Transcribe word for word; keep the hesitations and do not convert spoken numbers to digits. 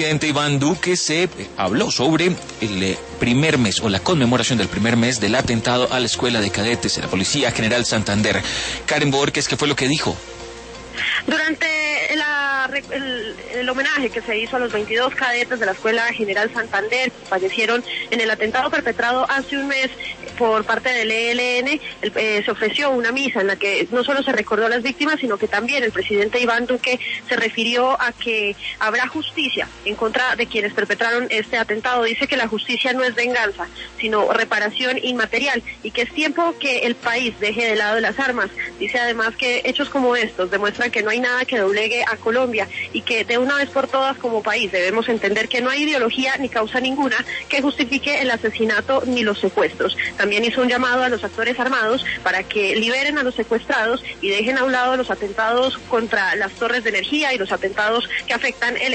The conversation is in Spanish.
El presidente Iván Duque se habló sobre el primer mes o la conmemoración del primer mes del atentado a la Escuela de Cadetes de la Policía General Santander. Karen Borges, ¿qué fue lo que dijo? Durante la, el, el homenaje que se hizo a los veintidós cadetes de la Escuela General Santander que fallecieron en el atentado perpetrado hace un mes por parte del E L N, el, eh, se ofreció una misa en la que no solo se recordó a las víctimas, sino que también el presidente Iván Duque se refirió a que habrá justicia en contra de quienes perpetraron este atentado. Dice que la justicia no es venganza, sino reparación inmaterial, y que es tiempo que el país deje de lado las armas. Dice además que hechos como estos demuestran que no hay nada que doblegue a Colombia y que de una vez por todas como país debemos entender que no hay ideología ni causa ninguna que justifique el asesinato ni los secuestros. También hizo un llamado a los actores armados para que liberen a los secuestrados y dejen a un lado los atentados contra las torres de energía y los atentados que afectan el